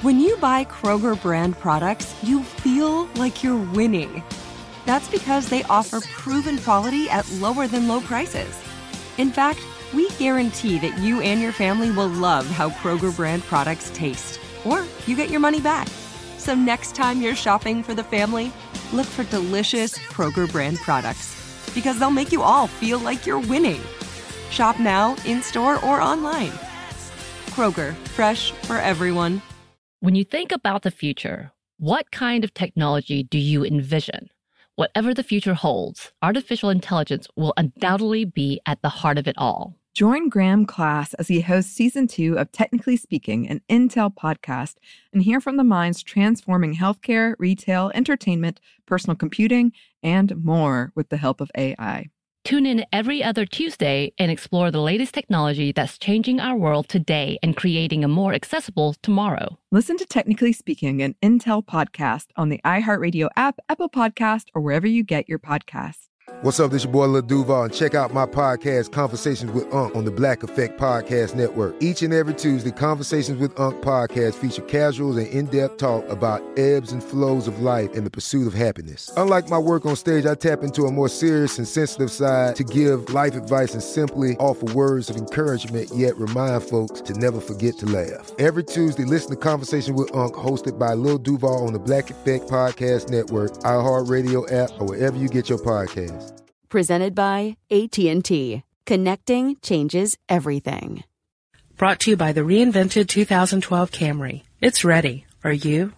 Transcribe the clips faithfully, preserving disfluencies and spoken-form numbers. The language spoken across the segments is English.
When you buy Kroger brand products, you feel like you're winning. That's because they offer proven quality at lower than low prices. In fact, we guarantee that you and your family will love how Kroger brand products taste, or you get your money back. So next time you're shopping for the family, look for delicious Kroger brand products, because they'll make you all feel like you're winning. Shop now, in-store, or online. Kroger, fresh for everyone. When you think about the future, what kind of technology do you envision? Whatever the future holds, artificial intelligence will undoubtedly be at the heart of it all. Join Graham Class as he hosts season two of Technically Speaking, an Intel podcast, and hear from the minds transforming healthcare, retail, entertainment, personal computing, and more with the help of A I. Tune in every other Tuesday and explore the latest technology that's changing our world today and creating a more accessible tomorrow. Listen to Technically Speaking, an Intel podcast on the iHeartRadio app, Apple Podcast, or wherever you get your podcasts. What's up, this your boy Lil Duval, and check out my podcast, Conversations with Unc, on the Black Effect Podcast Network. Each and every Tuesday, Conversations with Unc podcast feature casuals and in-depth talk about ebbs and flows of life and the pursuit of happiness. Unlike my work on stage, I tap into a more serious and sensitive side to give life advice and simply offer words of encouragement, yet remind folks to never forget to laugh. Every Tuesday, listen to Conversation with Unc, hosted by Lil Duval on the Black Effect Podcast Network, iHeartRadio app, or wherever you get your podcasts. Presented by A T and T. Connecting changes everything. Brought to you by the reinvented two thousand twelve Camry. It's ready. Are you?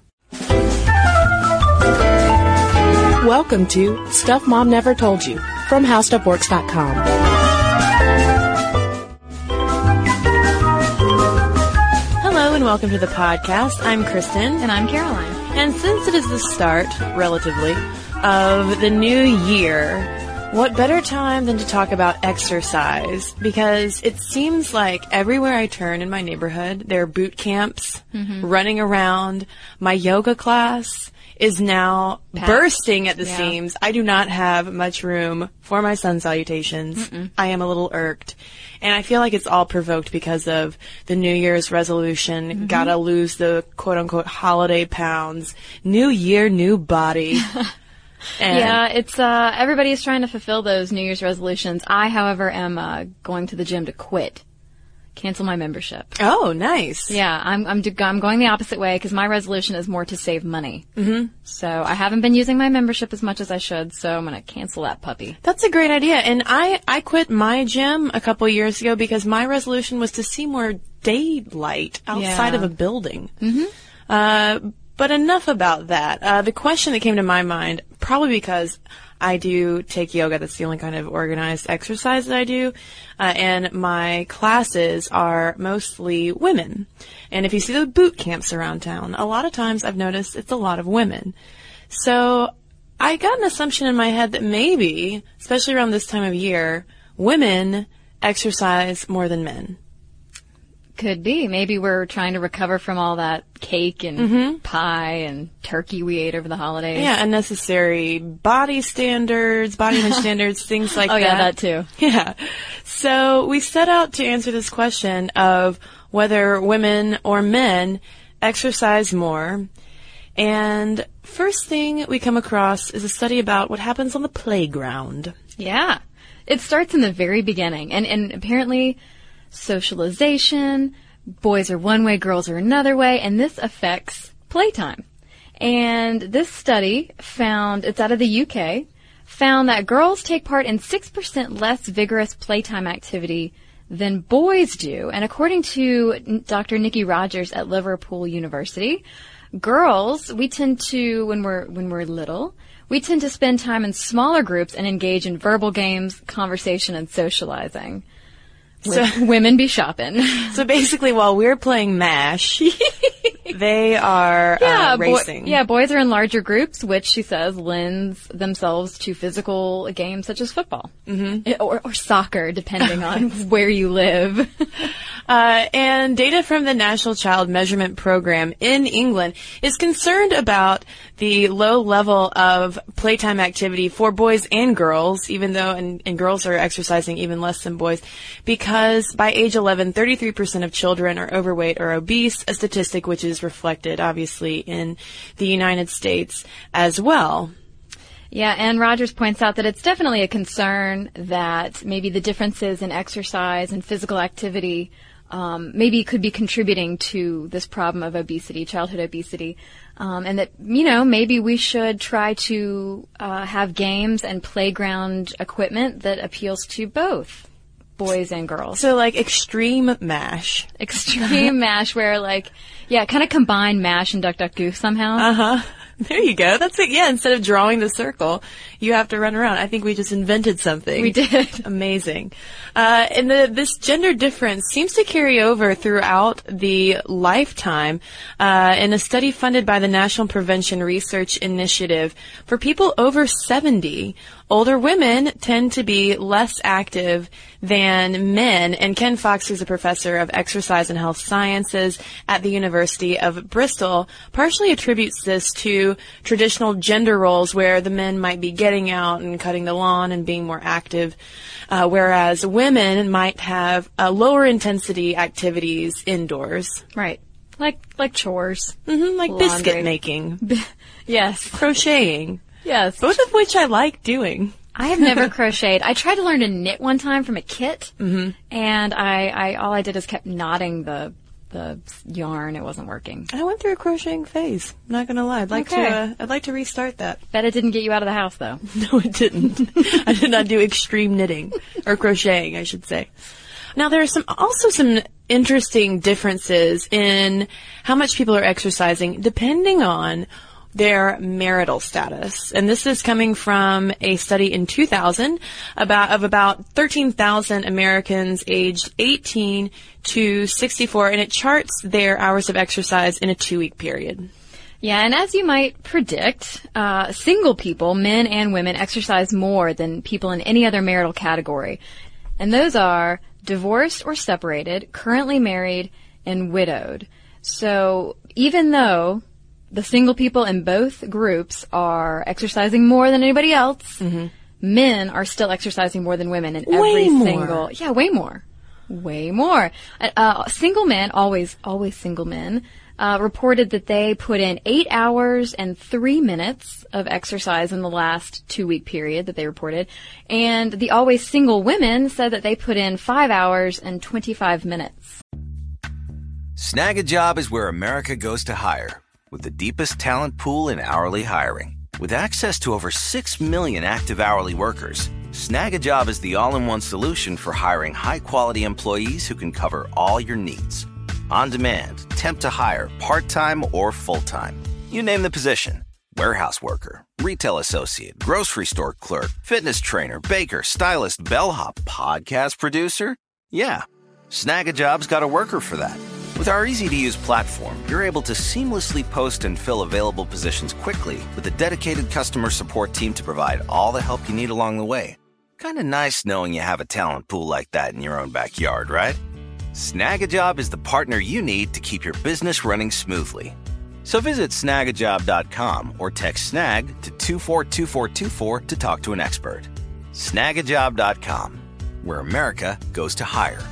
Welcome to Stuff Mom Never Told You from How Stuff Works dot com. Hello and welcome to the podcast. I'm Kristen. And I'm Caroline. And since it is the start, relatively, of the new year, what better time than to talk about exercise? Because it seems like everywhere I turn in my neighborhood, there are boot camps, mm-hmm. running around. My yoga class is now Packed. bursting at the yeah. seams. I do not have much room for my sun salutations. Mm-mm. I am a little irked. And I feel like it's all provoked because of the New Year's resolution. Mm-hmm. Gotta lose the quote-unquote holiday pounds. New year, new body. And yeah, it's, uh, everybody is trying to fulfill those New Year's resolutions. I, however, am, uh, going to the gym to quit. Cancel my membership. Oh, nice. Yeah, I'm, I'm, do- I'm going the opposite way because my resolution is more to save money. Mm-hmm. So I haven't been using my membership as much as I should, so I'm going to cancel that puppy. That's a great idea. And I, I quit my gym a couple years ago because my resolution was to see more daylight outside yeah. of a building. Mm-hmm. Uh, But enough about that. Uh, the question that came to my mind, probably because I do take yoga, that's the only kind of organized exercise that I do, uh, and my classes are mostly women. And if you see the boot camps around town, a lot of times I've noticed it's a lot of women. So I got an assumption in my head that maybe, especially around this time of year, women exercise more than men. Could be. Maybe we're trying to recover from all that cake and mm-hmm. pie and turkey we ate over the holidays. Yeah, unnecessary body standards, body image standards, things like oh, that. Oh, yeah, that too. Yeah. So we set out to answer this question of whether women or men exercise more. And first thing we come across is a study about what happens on the playground. Yeah. It starts in the very beginning. And, and apparently socialization, boys are one way, girls are another way, and this affects playtime. And this study found, it's out of the U K, found that girls take part in six percent less vigorous playtime activity than boys do. And according to Doctor Nikki Rogers at Liverpool University, girls, we tend to, when we're, when we're little, we tend to spend time in smaller groups and engage in verbal games, conversation, and socializing. So, women be shopping. So basically, while we're playing MASH, they are yeah, uh, racing. Boy, yeah, boys are in larger groups, which she says lends themselves to physical games such as football mm-hmm. or, or soccer, depending on where you live. Uh, and data from the National Child Measurement Program in England is concerned about the low level of playtime activity for boys and girls, even though, and, and girls are exercising even less than boys, because by age eleven, thirty-three percent of children are overweight or obese, a statistic which is that's reflected, obviously, in the United States as well. Yeah, and Rogers points out that it's definitely a concern that maybe the differences in exercise and physical activity um, maybe could be contributing to this problem of obesity, childhood obesity, um, and that, you know, maybe we should try to uh, have games and playground equipment that appeals to both boys and girls. So like extreme MASH. Extreme MASH where like, yeah, kind of combine MASH and Duck Duck Goose somehow. Uh-huh. There you go. That's it. Yeah, instead of drawing the circle, you have to run around. I think we just invented something. We did. Amazing. Uh, and the, this gender difference seems to carry over throughout the lifetime. Uh, in a study funded by the National Prevention Research Initiative, for people over seventy, older women tend to be less active than men. And Ken Fox, who's a professor of exercise and health sciences at the University of Bristol, partially attributes this to traditional gender roles where the men might be getting out and cutting the lawn and being more active, uh, whereas women might have uh, lower intensity activities indoors. Right. Like like chores. Mm-hmm, like Laundry. biscuit making. Yes. Crocheting. Yes. Both of which I like doing. I have never crocheted. I tried to learn to knit one time from a kit, mm-hmm. and I, I all I did is kept knotting the the yarn. It wasn't working. I went through a crocheting phase. Not gonna lie, I'd like Okay. to. Uh, I'd like to restart that. Bet it didn't get you out of the house, though. No, it didn't. I did not do extreme knitting or crocheting, I should say. Now, there are some also some interesting differences in how much people are exercising depending on their marital status. And this is coming from a study in two thousand about of about thirteen thousand Americans aged eighteen to sixty-four, and it charts their hours of exercise in a two-week period. Yeah, and as you might predict, uh, single people, men and women, exercise more than people in any other marital category. And those are divorced or separated, currently married, and widowed. So even though the single people in both groups are exercising more than anybody else, mm-hmm. men are still exercising more than women in Way every more. single... Yeah, way more. Way more. Uh, single men, always, always single men, uh, reported that they put in eight hours and three minutes of exercise in the last two-week period that they reported. And the always single women said that they put in five hours and twenty-five minutes. Snag a Job is where America goes to hire, with the deepest talent pool in hourly hiring. With access to over six million active hourly workers, Snag a Job is the all-in-one solution for hiring high-quality employees who can cover all your needs. On demand, temp to hire, part-time or full-time. You name the position. Warehouse worker, retail associate, grocery store clerk, fitness trainer, baker, stylist, bellhop, podcast producer. Yeah, Snag a Job's got a worker for that. With our easy-to-use platform, you're able to seamlessly post and fill available positions quickly with a dedicated customer support team to provide all the help you need along the way. Kind of nice knowing you have a talent pool like that in your own backyard, right? Snag a Job is the partner you need to keep your business running smoothly. So visit snag a job dot com or text SNAG to two four two four two four to talk to an expert. snag a job dot com, where America goes to hire.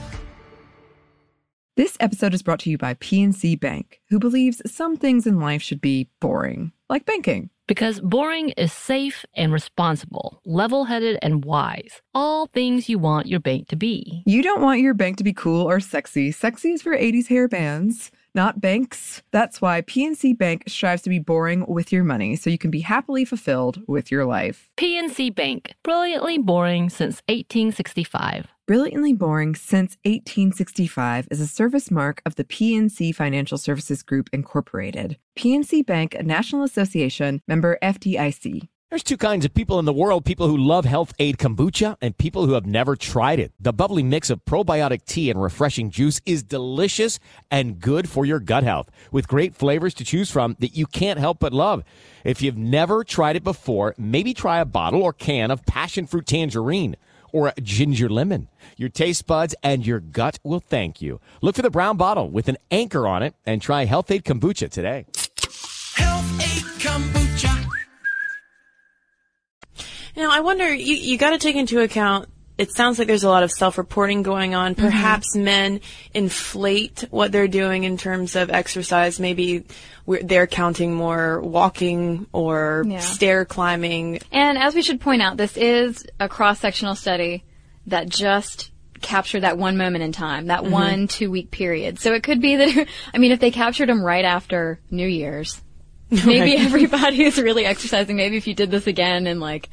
This episode is brought to you by P N C Bank, who believes some things in life should be boring, like banking. Because boring is safe and responsible, level-headed and wise. All things you want your bank to be. You don't want your bank to be cool or sexy. Sexy is for eighties hair bands, not banks. That's why P N C Bank strives to be boring with your money, so you can be happily fulfilled with your life. P N C Bank, brilliantly boring since eighteen sixty-five. Brilliantly Boring Since eighteen sixty-five is a service mark of the P N C Financial Services Group, Incorporated. P N C Bank, a National Association, member F D I C. There's two kinds of people in the world, people who love Health Aid Kombucha and people who have never tried it. The bubbly mix of probiotic tea and refreshing juice is delicious and good for your gut health, with great flavors to choose from that you can't help but love. If you've never tried it before, maybe try a bottle or can of passion fruit tangerine or a ginger lemon. Your taste buds and your gut will thank you. Look for the brown bottle with an anchor on it and try Health Aid Kombucha today. Health Aid Kombucha. Now, I wonder, you, you got to take into account it sounds like there's a lot of self-reporting going on. Perhaps mm-hmm. men inflate what they're doing in terms of exercise. Maybe we're, they're counting more walking or yeah. stair climbing. And as we should point out, this is a cross-sectional study that just captured that one moment in time, that mm-hmm. one two-week period. So it could be that, I mean, if they captured them right after New Year's, maybe right. everybody is really exercising. Maybe if you did this again in, like,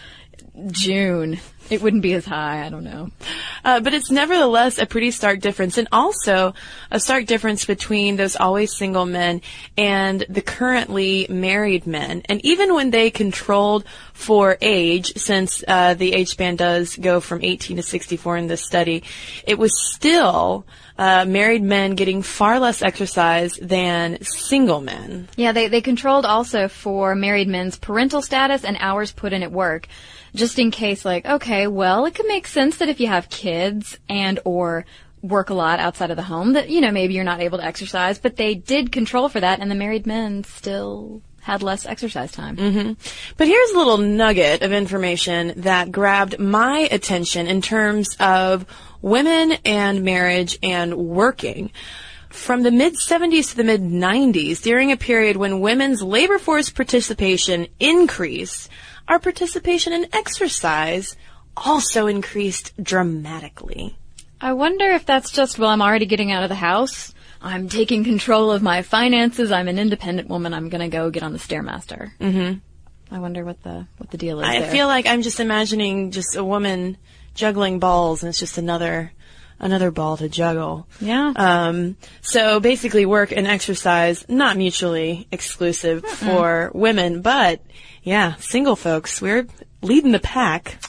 June, it wouldn't be as high. I don't know. Uh, but it's nevertheless a pretty stark difference, and also a stark difference between those always single men and the currently married men. And even when they controlled for age, since uh, the age span does go from eighteen to sixty-four in this study, it was still uh, married men getting far less exercise than single men. Yeah, they, they controlled also for married men's parental status and hours put in at work. Just in case, like, okay, well, it could make sense that if you have kids and or work a lot outside of the home that, you know, maybe you're not able to exercise, but they did control for that, and the married men still had less exercise time. Mm-hmm. But here's a little nugget of information that grabbed my attention in terms of women and marriage and working. From the mid-seventies to the mid-nineties, during a period when women's labor force participation increased, our participation in exercise also increased dramatically. I wonder if that's just, well, I'm already getting out of the house. I'm taking control of my finances. I'm an independent woman. I'm going to go get on the Stairmaster. Mm-hmm. I wonder what the what the deal is I there. feel like I'm just imagining just a woman juggling balls, and it's just another another ball to juggle. Yeah. Um, so basically work and exercise, not mutually exclusive Mm-mm. for women, but yeah, single folks, we're leading the pack.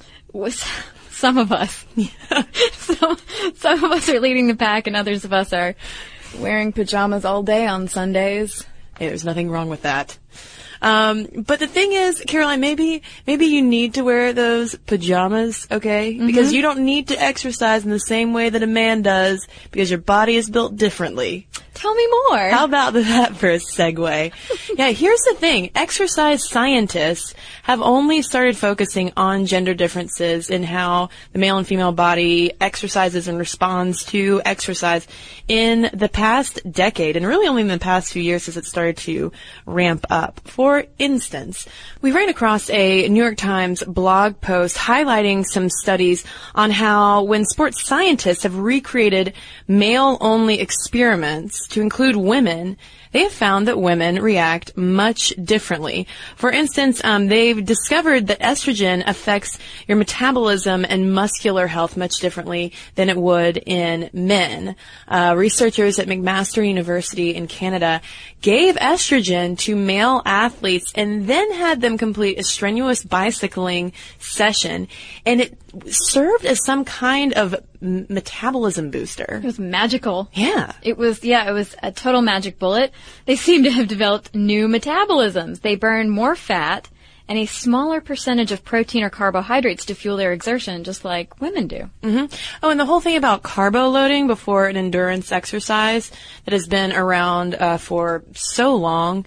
Some of us. Yeah. some, some of us are leading the pack, and others of us are wearing pajamas all day on Sundays. Hey, there's nothing wrong with that. Um, but the thing is, Caroline, maybe, maybe you need to wear those pajamas, okay? Mm-hmm. Because you don't need to exercise in the same way that a man does, because your body is built differently. Tell me more. How about that for a segue? Yeah, here's the thing. Exercise scientists have only started focusing on gender differences in how the male and female body exercises and responds to exercise in the past decade, and really only in the past few years as it started to ramp up. For instance, we ran across a New York Times blog post highlighting some studies on how when sports scientists have recreated male-only experiments to include women, they have found that women react much differently. For instance, um, they've discovered that estrogen affects your metabolism and muscular health much differently than it would in men. Uh, researchers at McMaster University in Canada gave estrogen to male athletes and then had them complete a strenuous bicycling session, and it served as some kind of m- metabolism booster. It was magical. Yeah. It was, yeah, it was a total magic bullet. They seem to have developed new metabolisms. They burn more fat and a smaller percentage of protein or carbohydrates to fuel their exertion, just like women do. Mm-hmm. Oh, and the whole thing about carbo loading before an endurance exercise that has been around uh, for so long,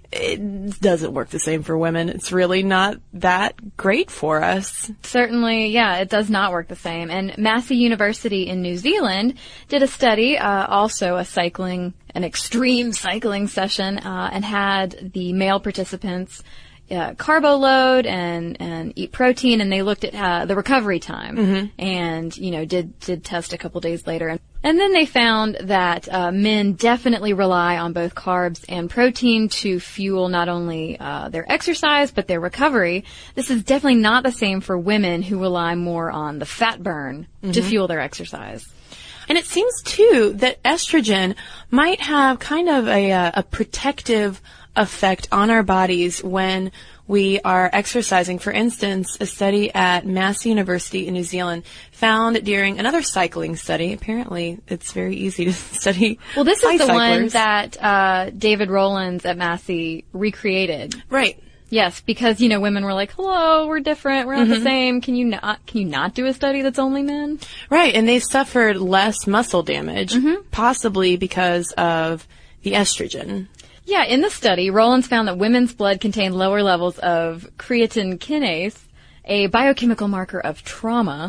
it doesn't work the same for women. It's really not that great for us. Certainly, yeah, it does not work the same. And Massey University in New Zealand did a study, uh, also a cycling, an extreme cycling session, uh, and had the male participants uh, carbo load and, and eat protein, and they looked at uh, the recovery time, mm-hmm. and, you know, did, did test a couple days later. And And then they found that uh, men definitely rely on both carbs and protein to fuel not only uh, their exercise, but their recovery. This is definitely not the same for women who rely more on the fat burn mm-hmm. to fuel their exercise. And it seems, too, that estrogen might have kind of a, uh, a protective effect on our bodies when we are exercising. For instance, a study at Massey University in New Zealand found during another cycling study, apparently it's very easy to study Well, this is the one cyclers. that uh, David Rowlands at Massey recreated. Right. Yes, because, you know, women were like, hello, we're different, we're not Mm-hmm. the same. Can you not, can you not do a study that's only men? Right, and they suffered less muscle damage, Mm-hmm. possibly because of the estrogen. Yeah, in the study, Rowlands found that women's blood contained lower levels of creatine kinase, a biochemical marker of trauma.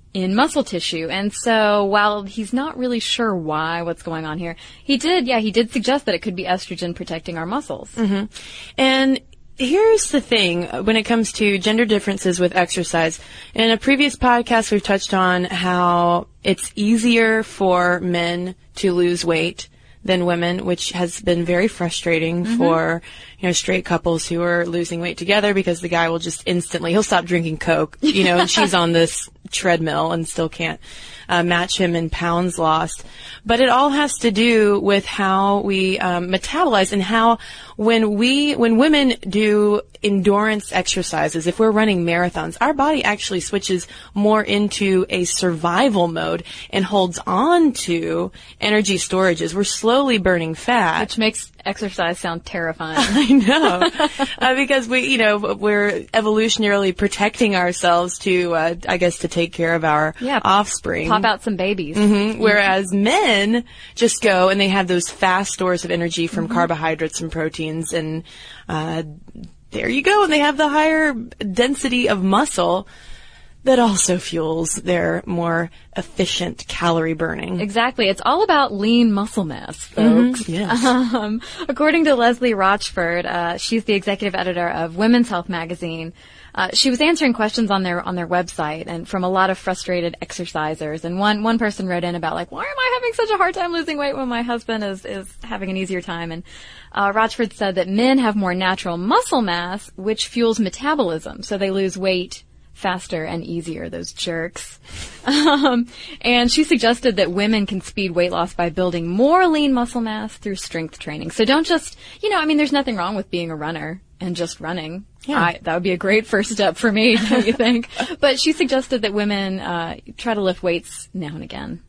in muscle tissue. And so while he's not really sure why, what's going on here, he did, yeah, he did suggest that it could be estrogen protecting our muscles. Mm-hmm. And here's the thing when it comes to gender differences with exercise. In a previous podcast, we've touched on how it's easier for men to lose weight than women, which has been very frustrating mm-hmm. for, you know, straight couples who are losing weight together, because the guy will just instantly, he'll stop drinking Coke, you know, and she's on this treadmill and still can't uh, match him in pounds lost. But it all has to do with how we um, metabolize, and how when we, when women do endurance exercises, if we're running marathons, our body actually switches more into a survival mode and holds on to energy storages. We're slowly burning fat. Which makes exercise sound terrifying. I know. uh, because we, you know, we're evolutionarily protecting ourselves to, uh, I guess, to take care of our yeah, offspring. Pop out some babies. Mm-hmm. Whereas men just go and they have those fast stores of energy from mm-hmm. carbohydrates and proteins, and uh, there you go. And they have the higher density of muscle that also fuels their more efficient calorie burning. Exactly. It's all about lean muscle mass, folks. Mm-hmm. Yes. Um, according to Leslie Rochford, uh, she's the executive editor of Women's Health magazine. Uh, she was answering questions on their on their website, and from a lot of frustrated exercisers. And one one person wrote in about, like, why am I having such a hard time losing weight when my husband is is having an easier time? And uh, Rochford said that men have more natural muscle mass, which fuels metabolism, so they lose weight faster and easier, those jerks. Um, and she suggested that women can speed weight loss by building more lean muscle mass through strength training. So don't just, you know, I mean, there's nothing wrong with being a runner and just running. Yeah. I, that would be a great first step for me, don't you think? But she suggested that women uh, try to lift weights now and again.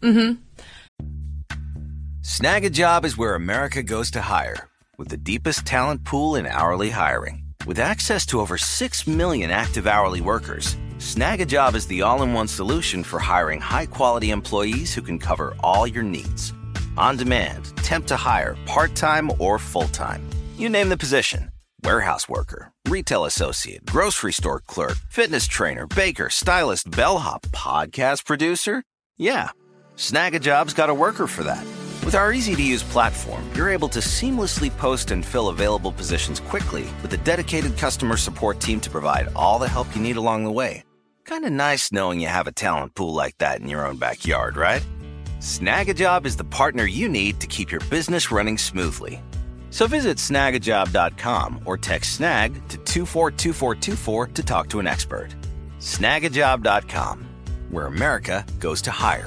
Mm-hmm. Snag a Job is where America goes to hire, with the deepest talent pool in hourly hiring. With access to over six million active hourly workers, Snag a Job is the all-in-one solution for hiring high-quality employees who can cover all your needs. On demand, temp to hire, part-time or full-time. You name the position. Warehouse worker, retail associate, grocery store clerk, fitness trainer, baker, stylist, bellhop, podcast producer. Yeah, Snag a Job's got a worker for that. With our easy-to-use platform, you're able to seamlessly post and fill available positions quickly, with a dedicated customer support team to provide all the help you need along the way. Kind of nice knowing you have a talent pool like that in your own backyard, right? Snag a Job is the partner you need to keep your business running smoothly. So visit snag a job dot com or text SNAG to two four two four two four to talk to an expert. snag a job dot com, where America goes to hire.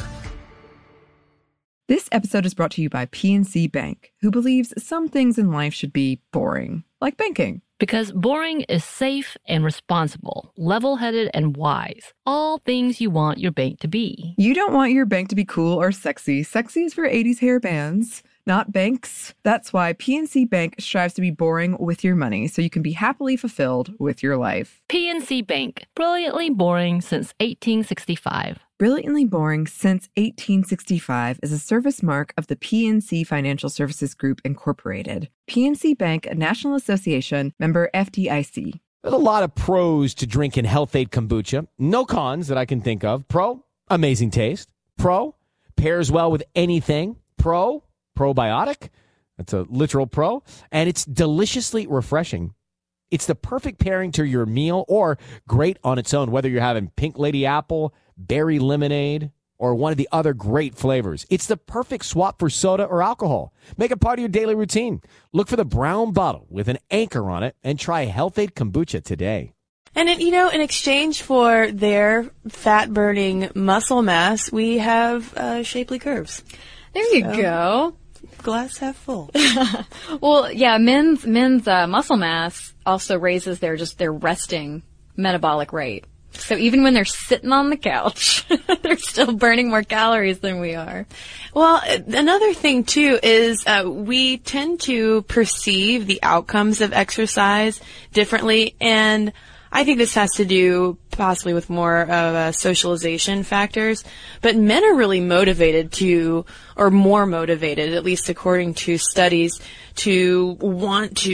This episode is brought to you by P N C Bank, who believes some things in life should be boring, like banking. Because boring is safe and responsible, level-headed and wise. All things you want your bank to be. You don't want your bank to be cool or sexy. Sexy is for eighties hair bands, not banks. That's why P N C Bank strives to be boring with your money, so you can be happily fulfilled with your life. P N C Bank, brilliantly boring since eighteen sixty-five. Brilliantly Boring Since eighteen sixty-five is a service mark of the P N C Financial Services Group, Incorporated. P N C Bank, a National Association, member F D I C. There's a lot of pros to drinking Health Aid Kombucha. No cons that I can think of. Pro, amazing taste. Pro, pairs well with anything. Pro, probiotic. That's a literal pro. And it's deliciously refreshing. It's the perfect pairing to your meal, or great on its own, whether you're having Pink Lady Apple, berry lemonade, or one of the other great flavors. It's the perfect swap for soda or alcohol. Make it part of your daily routine. Look for the brown bottle with an anchor on it and try Health Aid Kombucha today. And, it, you know, in exchange for their fat-burning muscle mass, we have uh, shapely curves. There you so, go. Glass half full. Well, yeah, men's men's uh, muscle mass also raises their just their resting metabolic rate. So even when they're sitting on the couch, they're still burning more calories than we are. Well, another thing, too, is uh, we tend to perceive the outcomes of exercise differently. And I think this has to do possibly with more of uh, socialization factors. But men are really motivated to, or more motivated, at least according to studies, to want to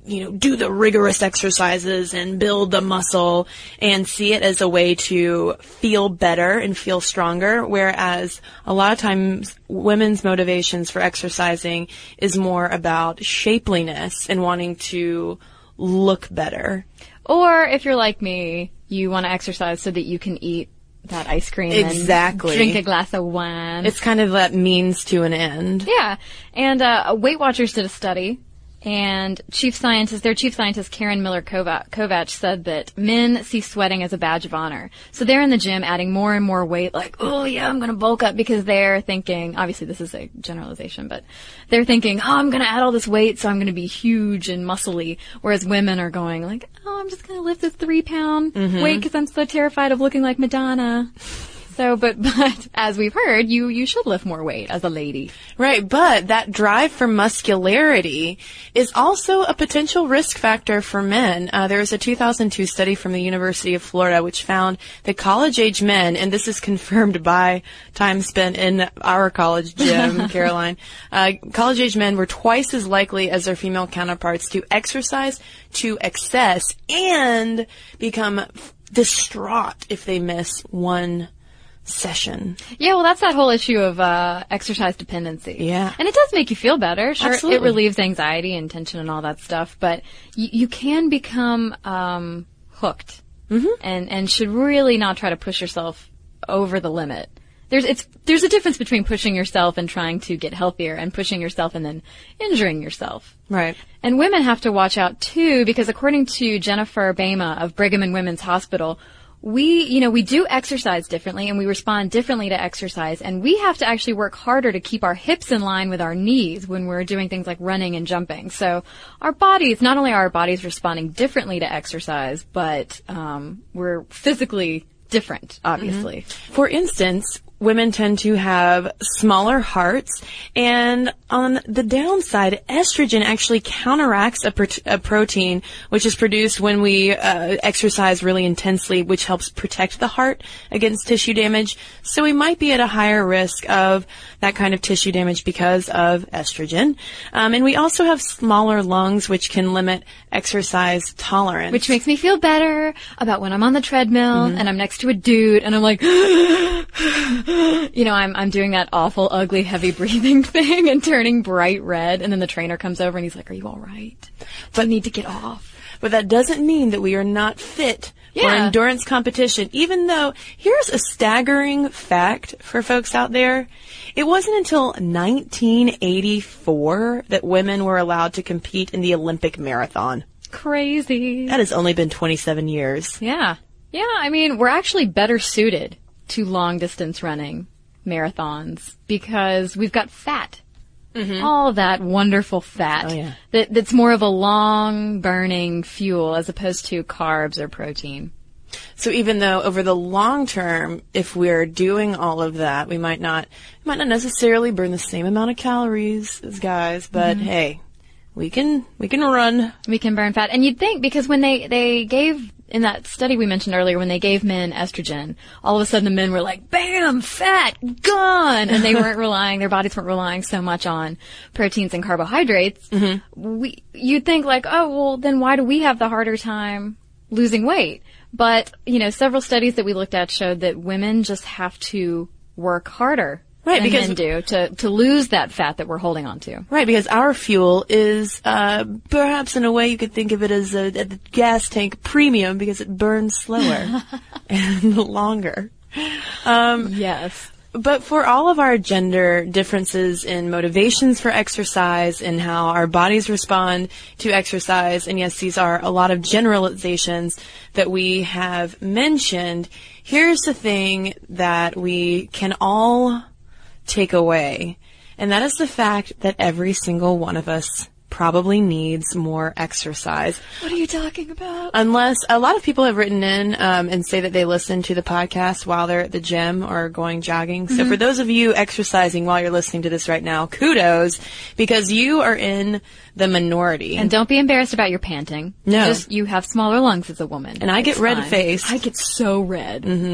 you know, do the rigorous exercises and build the muscle and see it as a way to feel better and feel stronger. Whereas a lot of times women's motivations for exercising is more about shapeliness and wanting to look better. Or if you're like me, you want to exercise so that you can eat that ice cream exactly. and drink a glass of wine. It's kind of that means to an end. Yeah. And uh, Weight Watchers did a study, and chief scientist, their chief scientist, Karen Miller Kovach, said that men see sweating as a badge of honor. So they're in the gym adding more and more weight, like, oh yeah, I'm going to bulk up, because they're thinking, obviously this is a generalization, but they're thinking, oh, I'm going to add all this weight, so I'm going to be huge and muscly. Whereas women are going like, oh, I'm just going to lift this three pound mm-hmm. weight because I'm so terrified of looking like Madonna. So, but, but, as we've heard, you, you should lift more weight as a lady. Right, but that drive for muscularity is also a potential risk factor for men. Uh, there was a two thousand two study from the University of Florida which found that college-age men, and this is confirmed by time spent in our college gym, Caroline, uh, college-age men were twice as likely as their female counterparts to exercise to excess and become distraught if they miss one session. Yeah, well, that's that whole issue of uh exercise dependency. Yeah. And it does make you feel better. Sure, Absolutely. It relieves anxiety and tension and all that stuff, but y- you can become um hooked. Mm-hmm. And and should really not try to push yourself over the limit. There's it's there's a difference between pushing yourself and trying to get healthier and pushing yourself and then injuring yourself. Right. And women have to watch out too, because according to Jennifer Bama of Brigham and Women's Hospital, we, you know, we do exercise differently and we respond differently to exercise, and we have to actually work harder to keep our hips in line with our knees when we're doing things like running and jumping. So our bodies, not only are our bodies responding differently to exercise, but um, we're physically different, obviously. Mm-hmm. For instance, women tend to have smaller hearts, and on the downside, estrogen actually counteracts a, pro- a protein which is produced when we uh, exercise really intensely, which helps protect the heart against tissue damage. So we might be at a higher risk of that kind of tissue damage because of estrogen. Um, and we also have smaller lungs, which can limit exercise tolerance. Which makes me feel better about when I'm on the treadmill Mm-hmm. and I'm next to a dude and I'm like, you know, I'm I'm doing that awful, ugly, heavy breathing thing and turning bright red, and then the trainer comes over and he's like, "Are you all right? But I need to get off." But that doesn't mean that we are not fit for Yeah. endurance competition, even though, here's a staggering fact for folks out there. It wasn't until nineteen eighty-four that women were allowed to compete in the Olympic marathon. Crazy. That has only been twenty-seven years. Yeah. Yeah, I mean, we're actually better suited to long distance running marathons because we've got fat. Mm-hmm. All of that wonderful fat. Oh, yeah. that, that's more of a long burning fuel as opposed to carbs or protein. So even though over the long term, if we're doing all of that, we might not, we might not necessarily burn the same amount of calories as guys, but Mm-hmm. hey, we can, we can run. We can burn fat. And you'd think, because when they, they gave, in that study we mentioned earlier, when they gave men estrogen, all of a sudden the men were like, bam, fat, gone! And they weren't relying, their bodies weren't relying so much on proteins and carbohydrates. Mm-hmm. We, you'd think like, oh, well, then why do we have the harder time losing weight? But, you know, several studies that we looked at showed that women just have to work harder. Right, than because men do to to lose that fat that we're holding on to. Right, because our fuel is, uh, perhaps in a way you could think of it as a, a gas tank premium because it burns slower and longer. Um, yes. But for all of our gender differences in motivations for exercise and how our bodies respond to exercise, and yes, these are a lot of generalizations that we have mentioned, here's the thing that we can all take away, and that is the fact that every single one of us probably needs more exercise. What are you talking about? Unless a lot of people have written in um, and say that they listen to the podcast while they're at the gym or going jogging. So Mm-hmm. for those of you exercising while you're listening to this right now, kudos, because you are in the minority. And don't be embarrassed about your panting. No. Just, you have smaller lungs as a woman. And I get It's red fine. face. I get so red. Mm-hmm.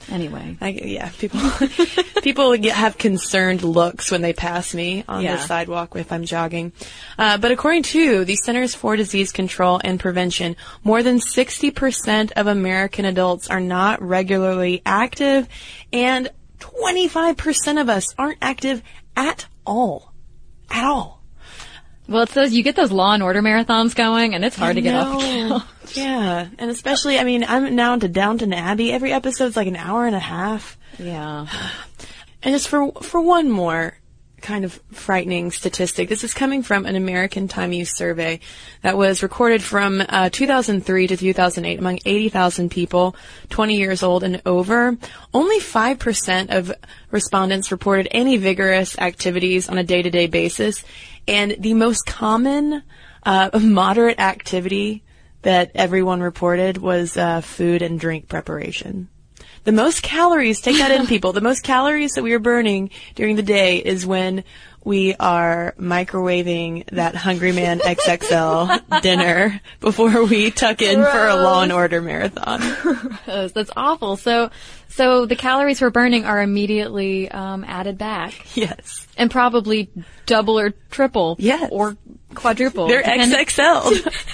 Anyway. I, yeah, people people get, have concerned looks when they pass me on Yeah. the sidewalk if I'm jogging. Uh, but according to the Centers for Disease Control and Prevention, more than sixty percent of American adults are not regularly active, and twenty-five percent of us aren't active at all. At all. Well, it says you get those Law and Order marathons going, and it's hard I to get know. off the couch. Yeah, and especially, I mean, I'm now to Downton Abbey. Every episode's like an hour and a half. Yeah. And just for for one more kind of frightening statistic, this is coming from an American Time Use survey that was recorded from uh, two thousand three to two thousand eight among eighty thousand people twenty years old and over. Only five percent of respondents reported any vigorous activities on a day-to-day basis. And the most common uh, moderate activity that everyone reported was uh, food and drink preparation. The most calories, take that in, people, the most calories that we are burning during the day is when we are microwaving that Hungry Man X X L dinner before we tuck in Gross. for a Law and Order marathon. Gross. That's awful. So, so the calories we're burning are immediately um, added back. Yes. And probably double or triple. Yes. Or quadruple. They're depending- X X L.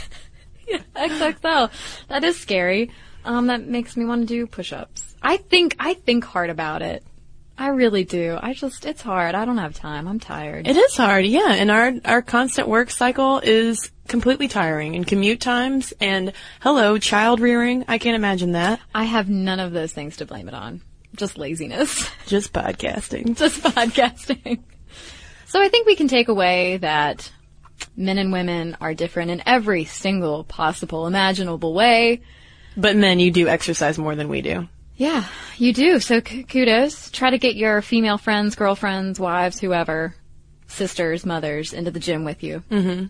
yeah, X X L. That is scary. Um, that makes me want to do push-ups. I think, I think hard about it. I really do. I just, it's hard. I don't have time. I'm tired. It is hard, yeah. And our, our constant work cycle is completely tiring. And commute times and, hello, child rearing. I can't imagine that. I have none of those things to blame it on. Just laziness. Just podcasting. Just podcasting. So I think we can take away that men and women are different in every single possible imaginable way. But men, you do exercise more than we do. Yeah, you do. So k- kudos. Try to get your female friends, girlfriends, wives, whoever, sisters, mothers, into the gym with you. Mm-hmm.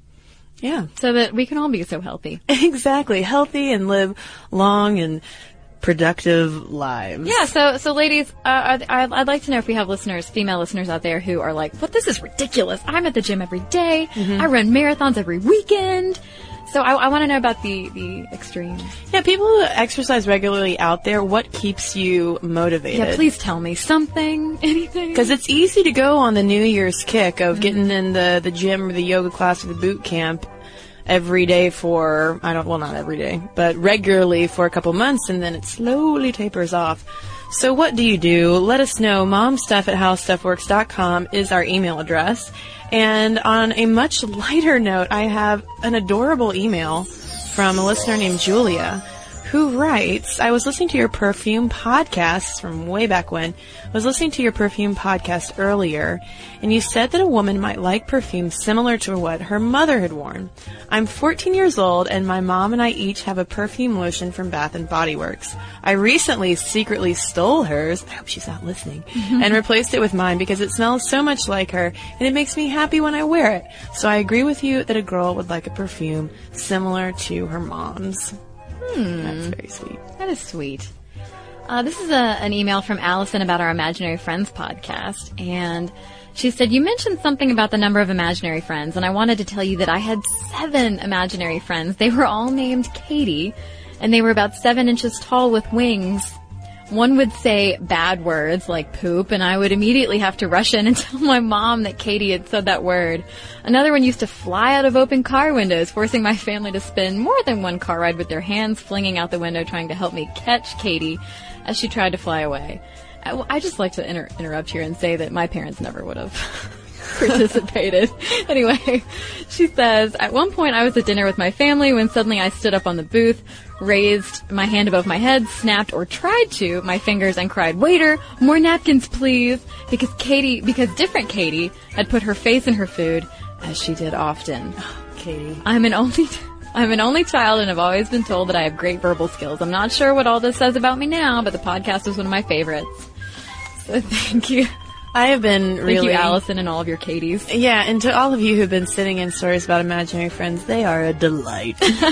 Yeah. So that we can all be so healthy. Exactly. Healthy and live long and productive lives. Yeah, so, so ladies, uh, I'd, I'd like to know if we have listeners, female listeners out there who are like, what, this is ridiculous. I'm at the gym every day. Mm-hmm. I run marathons every weekend. So I, I want to know about the, the extremes. Yeah, people who exercise regularly out there, what keeps you motivated? Yeah, please tell me something, anything. Because it's easy to go on the New Year's kick of mm-hmm. getting in the, the gym or the yoga class or the boot camp every day for, I don't, well, not every day, but regularly for a couple months, and then it slowly tapers off. So what do you do? Let us know. momstuff at howstuffworks dot com is our email address. And on a much lighter note, I have an adorable email from a listener named Julia, who writes, I was listening to your perfume podcast from way back when. I was listening to your perfume podcast earlier, and you said that a woman might like perfume similar to what her mother had worn. I'm fourteen years old, and my mom and I each have a perfume lotion from Bath and Body Works. I recently secretly stole hers, I hope she's not listening, and replaced it with mine because it smells so much like her, and it makes me happy when I wear it. So I agree with you that a girl would like a perfume similar to her mom's. Hmm. That's very sweet. That is sweet. Uh, this is a, an email from Allison about our Imaginary Friends podcast, and she said, you mentioned something about the number of imaginary friends, and I wanted to tell you that I had seven imaginary friends. They were all named Katie, and they were about seven inches tall with wings. One would say bad words like poop, and I would immediately have to rush in and tell my mom that Katie had said that word. Another one used to fly out of open car windows, forcing my family to spend more than one car ride with their hands flinging out the window trying to help me catch Katie as she tried to fly away. I, I just like to inter- interrupt here and say that my parents never would have participated. Anyway, she says, at one point I was at dinner with my family when suddenly I stood up on the booth, raised my hand above my head, snapped or tried to my fingers and cried, waiter, more napkins please, because Katie, because different Katie had put her face in her food, as she did often. Oh, Katie. I'm an only, I'm an only child and have always been told that I have great verbal skills. I'm not sure what all this says about me now, but the podcast was one of my favorites. So thank you. I have been really... Thank you, Allison, and all of your Katies. Yeah, and to all of you who've been sitting in stories about imaginary friends, they are a delight.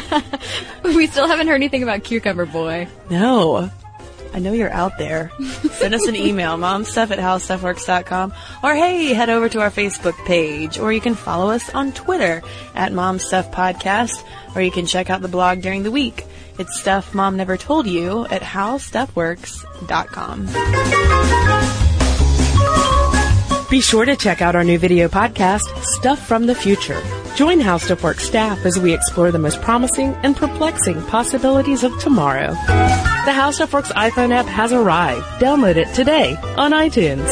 We still haven't heard anything about Cucumber Boy. No. I know you're out there. Send us an email, momstuff at howstuffworks dot com, or hey, head over to our Facebook page, or you can follow us on Twitter at momstuffpodcast, or you can check out the blog during the week. It's stuff Mom never told you at how stuff works dot com. Be sure to check out our new video podcast, Stuff from the Future. Join How Stuff Works staff as we explore the most promising and perplexing possibilities of tomorrow. The How Stuff Works iPhone app has arrived. Download it today on iTunes.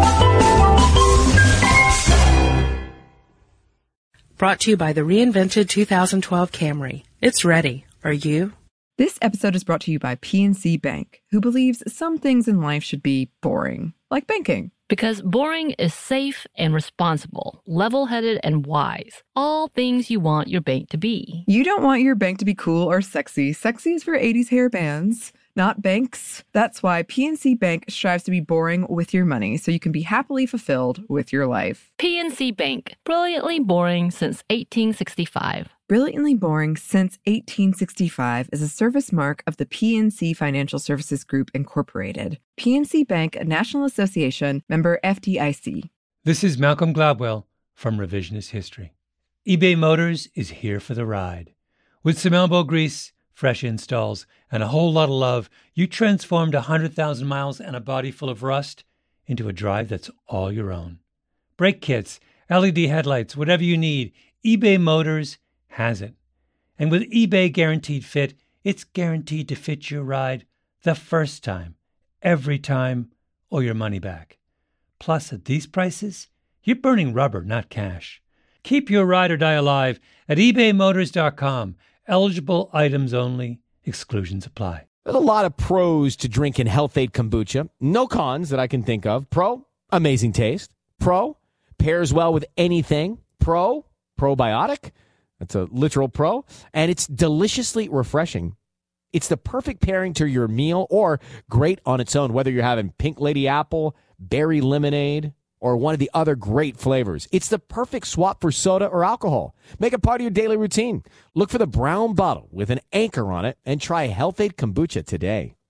Brought to you by the reinvented two thousand twelve Camry. It's ready. Are you? This episode is brought to you by P N C Bank, who believes some things in life should be boring, like banking. Because boring is safe and responsible, level-headed and wise. All things you want your bank to be. You don't want your bank to be cool or sexy. Sexy is for eighties hair bands, not banks. That's why P N C Bank strives to be boring with your money so you can be happily fulfilled with your life. P N C Bank, brilliantly boring since eighteen sixty-five. Brilliantly Boring Since eighteen sixty-five is a service mark of the P N C Financial Services Group, Incorporated. P N C Bank, a National Association, member F D I C. This is Malcolm Gladwell from Revisionist History. eBay Motors is here for the ride. With some elbow grease, fresh installs, and a whole lot of love, you transformed one hundred thousand miles and a body full of rust into a drive that's all your own. Brake kits, L E D headlights, whatever you need, eBay Motors has it. And with eBay Guaranteed Fit, it's guaranteed to fit your ride the first time, every time, or your money back. Plus, at these prices, you're burning rubber, not cash. Keep your ride or die alive at ebay motors dot com. Eligible items only. Exclusions apply. There's a lot of pros to drinking Health Aid Kombucha. No cons that I can think of. Pro, amazing taste. Pro, pairs well with anything. Pro, probiotic. That's a literal pro. And it's deliciously refreshing. It's the perfect pairing to your meal or great on its own, whether you're having Pink Lady Apple, Berry Lemonade, or one of the other great flavors. It's the perfect swap for soda or alcohol. Make it part of your daily routine. Look for the brown bottle with an anchor on it and try Health Aid Kombucha today.